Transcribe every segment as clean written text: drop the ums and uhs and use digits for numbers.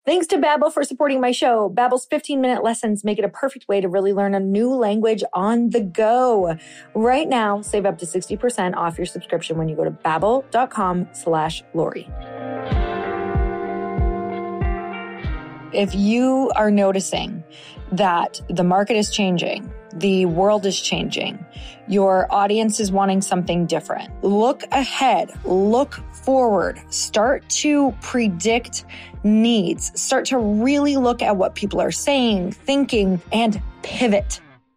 Thanks to Babbel for supporting my show. Babbel's 15-minute lessons make it a perfect way to really learn a new language on the go. Right now, save up to 60% off your subscription when you go to babbel.com/Lori. If you are noticing that the market is changing, the world is changing, your audience is wanting something different, look ahead, look forward, start to predict needs, start to really look at what people are saying, thinking, and pivot.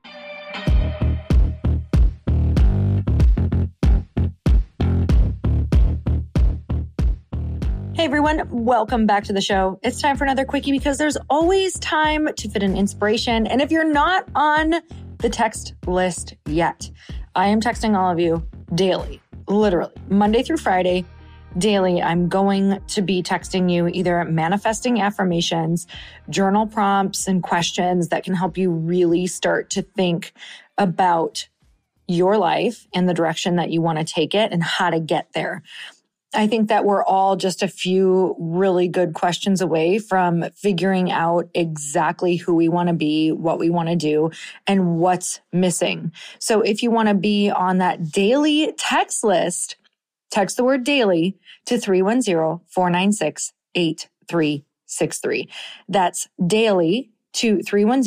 Hey everyone, welcome back to the show. It's time for another quickie because there's always time to fit in inspiration. And if you're not on the text list yet, I am texting all of you daily, literally Monday through Friday, daily. I'm going to be texting you either manifesting affirmations, journal prompts, and questions that can help you really start to think about your life and the direction that you want to take it and how to get there. I think that we're all just a few really good questions away from figuring out exactly who we want to be, what we want to do, and what's missing. So if you want to be on that daily text list, text the word daily to 310-496-8363. That's daily to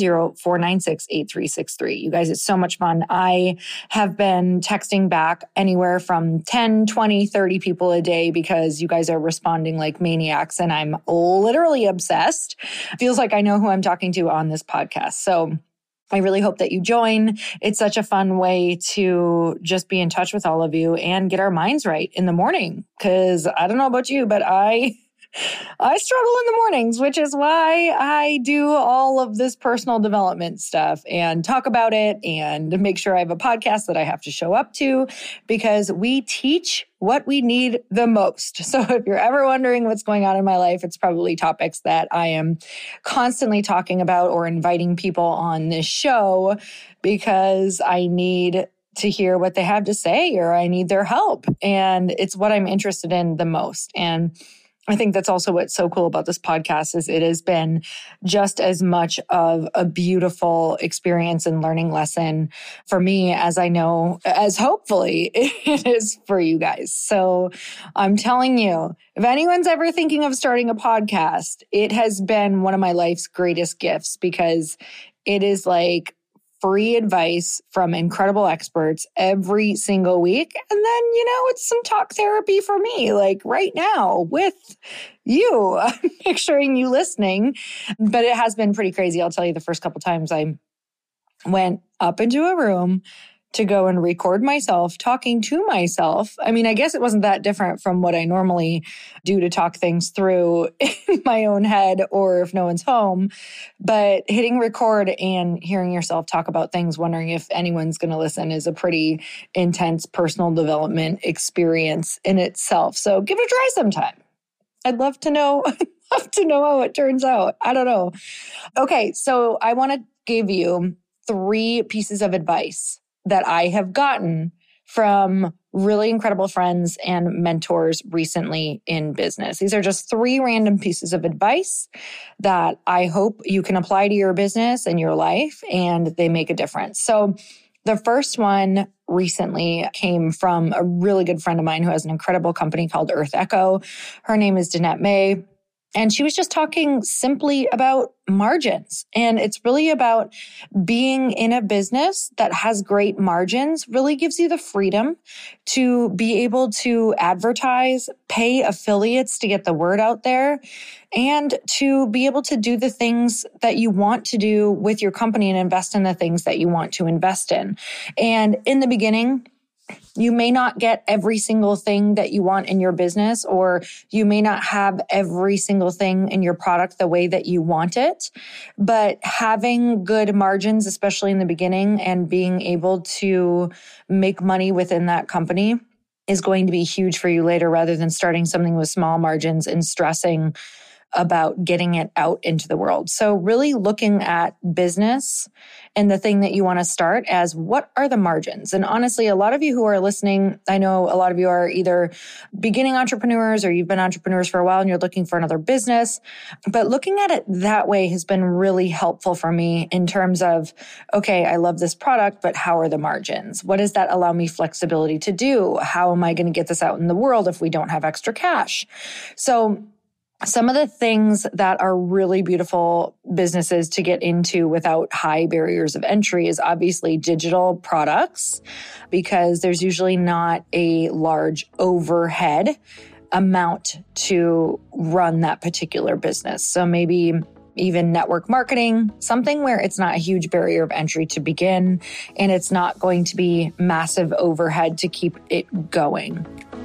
310-496-8363. You guys, it's so much fun. I have been texting back anywhere from 10, 20, 30 people a day because you guys are responding like maniacs and I'm literally obsessed. Feels like I know who I'm talking to on this podcast. So I really hope that you join. It's such a fun way to just be in touch with all of you and get our minds right in the morning. Because I don't know about you, but I struggle in the mornings, which is why I do all of this personal development stuff and talk about it and make sure I have a podcast that I have to show up to because we teach what we need the most. So if you're ever wondering what's going on in my life, it's probably topics that I am constantly talking about or inviting people on this show because I need to hear what they have to say or I need their help. And it's what I'm interested in the most. And I think that's also what's so cool about this podcast is it has been just as much of a beautiful experience and learning lesson for me as I know, as hopefully it is for you guys. So I'm telling you, if anyone's ever thinking of starting a podcast, it has been one of my life's greatest gifts because it is like free advice from incredible experts every single week. And then, it's some talk therapy for me, like right now with you, picturing you listening. But it has been pretty crazy. I'll tell you, the first couple times I went up into a room to go and record myself talking to myself. I mean, I guess it wasn't that different from what I normally do to talk things through in my own head or if no one's home. But hitting record and hearing yourself talk about things, wondering if anyone's going to listen is a pretty intense personal development experience in itself. So give it a try sometime. I'd love to know, how it turns out. I don't know. Okay, so I want to give you 3 pieces of advice that I have gotten from really incredible friends and mentors recently in business. These are just 3 random pieces of advice that I hope you can apply to your business and your life, and they make a difference. So the first one recently came from a really good friend of mine who has an incredible company called Earth Echo. Her name is Danette May. And she was just talking simply about margins. And it's really about being in a business that has great margins, really gives you the freedom to be able to advertise, pay affiliates to get the word out there, and to be able to do the things that you want to do with your company and invest in the things that you want to invest in. And in the beginning, you may not get every single thing that you want in your business, or you may not have every single thing in your product the way that you want it. But having good margins, especially in the beginning, and being able to make money within that company is going to be huge for you later, rather than starting something with small margins and stressing about getting it out into the world. So really looking at business and the thing that you want to start as what are the margins? And honestly, a lot of you who are listening, I know a lot of you are either beginning entrepreneurs or you've been entrepreneurs for a while and you're looking for another business. But looking at it that way has been really helpful for me in terms of, okay, I love this product, but how are the margins? What does that allow me flexibility to do? How am I going to get this out in the world if we don't have extra cash? So some of the things that are really beautiful businesses to get into without high barriers of entry is obviously digital products, because there's usually not a large overhead amount to run that particular business. So maybe even network marketing, something where it's not a huge barrier of entry to begin, and it's not going to be massive overhead to keep it going.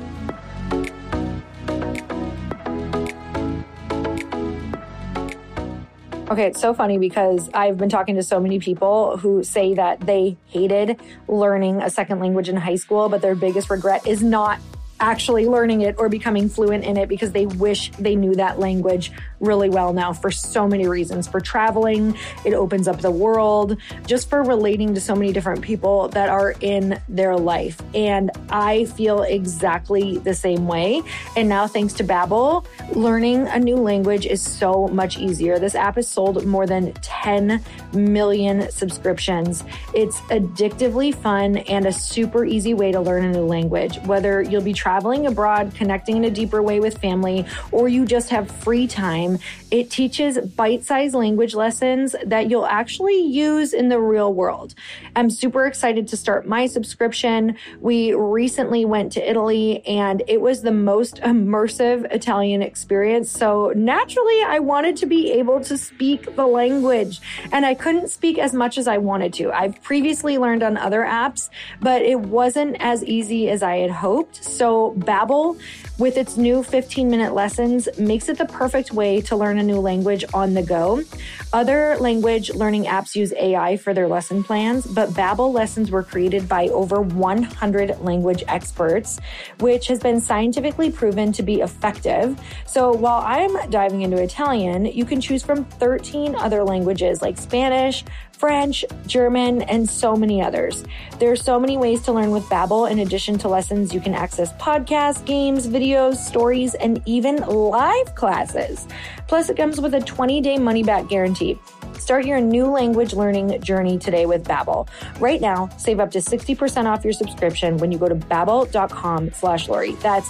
Okay, it's so funny because I've been talking to so many people who say that they hated learning a second language in high school, but their biggest regret is not actually learning it or becoming fluent in it because they wish they knew that language really well now for so many reasons. For traveling, it opens up the world, just for relating to so many different people that are in their life. And I feel exactly the same way. And now thanks to Babbel, learning a new language is so much easier. This app has sold more than 10 million subscriptions. It's addictively fun and a super easy way to learn a new language. Whether you'll be traveling abroad, connecting in a deeper way with family, or you just have free time, it teaches bite-sized language lessons that you'll actually use in the real world. I'm super excited to start my subscription. We recently went to Italy and it was the most immersive Italian experience. So naturally, I wanted to be able to speak the language, and I couldn't speak as much as I wanted to. I've previously learned on other apps, but it wasn't as easy as I had hoped. So Babbel, with its new 15-minute lessons, makes it the perfect way to learn a new language on the go. Other language learning apps use AI for their lesson plans, but Babbel lessons were created by over 100 language experts, which has been scientifically proven to be effective. So while I'm diving into Italian, you can choose from 13 other languages like Spanish, French, German, and so many others. There are so many ways to learn with Babbel. In addition to lessons, you can access podcasts, games, videos, stories, and even live classes. Plus, it comes with a 20-day money-back guarantee. Start your new language learning journey today with Babbel. Right now, save up to 60% off your subscription when you go to babbel.com/Lori. That's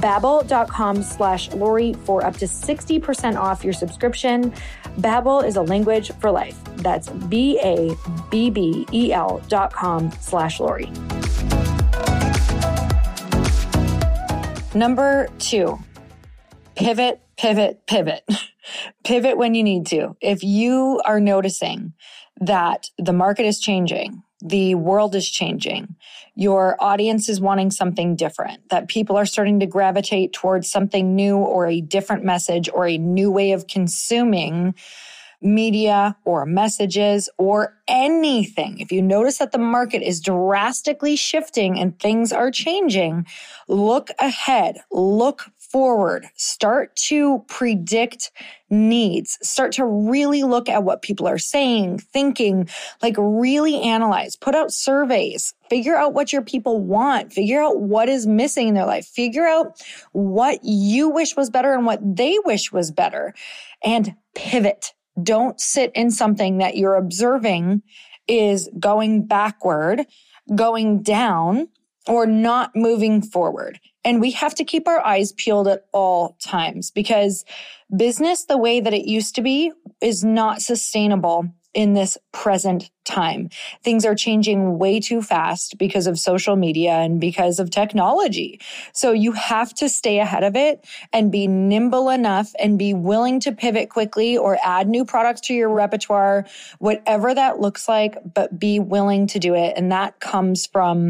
babbel.com/Lori for up to 60% off your subscription. Babbel is a language for life. That's BABBEL.com/Lori. Number 2, pivot, pivot, pivot. Pivot when you need to. If you are noticing that the market is changing, the world is changing, your audience is wanting something different, that people are starting to gravitate towards something new or a different message or a new way of consuming media or messages or anything. If you notice that the market is drastically shifting and things are changing, look ahead, look forward, start to predict needs, start to really look at what people are saying, thinking, like really analyze, put out surveys, figure out what your people want, figure out what is missing in their life, figure out what you wish was better and what they wish was better, and pivot. Don't sit in something that you're observing is going backward, going down, or not moving forward. And we have to keep our eyes peeled at all times because business, the way that it used to be, is not sustainable in this present time. Things are changing way too fast because of social media and because of technology. So you have to stay ahead of it and be nimble enough and be willing to pivot quickly or add new products to your repertoire, whatever that looks like, but be willing to do it. And that comes from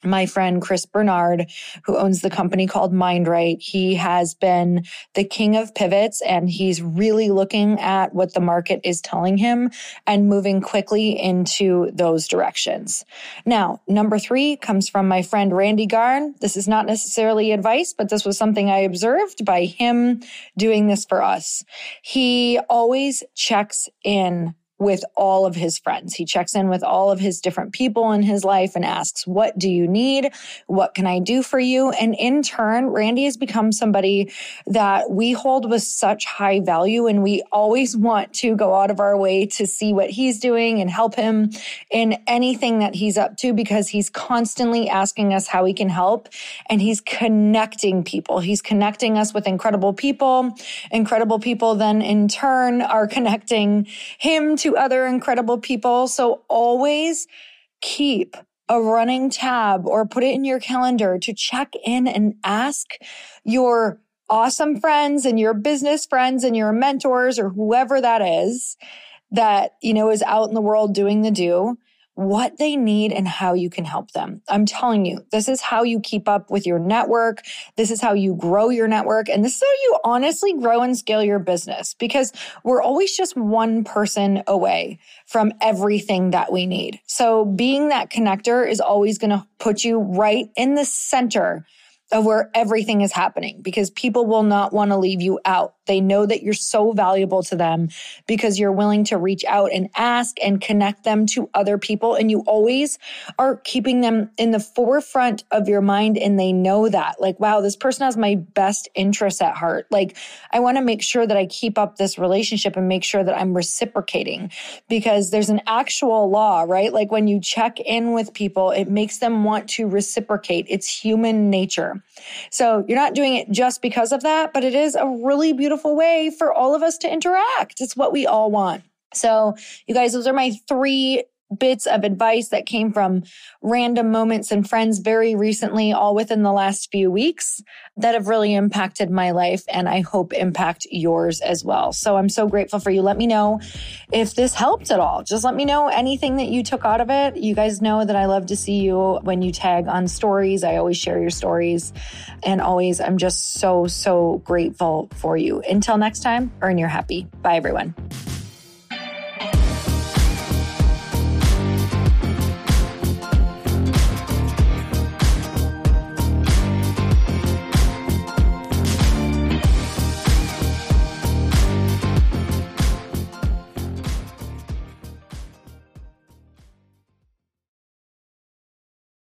my friend Chris Bernard, who owns the company called MindRight. He has been the king of pivots, and he's really looking at what the market is telling him and moving quickly into those directions. Now, number 3 comes from my friend Randy Garn. This is not necessarily advice, but this was something I observed by him doing this for us. He always checks in with all of his friends. He checks in with all of his different people in his life and asks, what do you need? What can I do for you? And in turn, Randy has become somebody that we hold with such high value, and we always want to go out of our way to see what he's doing and help him in anything that he's up to, because he's constantly asking us how he can help, and he's connecting people. He's connecting us with incredible people. Incredible people then in turn are connecting him to other incredible people. So always keep a running tab or put it in your calendar to check in and ask your awesome friends and your business friends and your mentors or whoever that is that, is out in the world doing the do, what they need and how you can help them. I'm telling you, this is how you keep up with your network. This is how you grow your network. And this is how you honestly grow and scale your business, because we're always just one person away from everything that we need. So being that connector is always going to put you right in the center of where everything is happening, because people will not want to leave you out. They know that you're so valuable to them because you're willing to reach out and ask and connect them to other people. And you always are keeping them in the forefront of your mind. And they know that, like, wow, this person has my best interests at heart. Like, I want to make sure that I keep up this relationship and make sure that I'm reciprocating, because there's an actual law, right? Like when you check in with people, it makes them want to reciprocate. It's human nature. So you're not doing it just because of that, but it is a really beautiful way for all of us to interact. It's what we all want. So you guys, those are my 3 bits of advice that came from random moments and friends very recently, all within the last few weeks, that have really impacted my life and I hope impact yours as well. So I'm so grateful for you. Let me know if this helped at all. Just let me know anything that you took out of it. You guys know that I love to see you when you tag on stories. I always share your stories, and always I'm just so grateful for you. Until next time, earn your happy. Bye, everyone.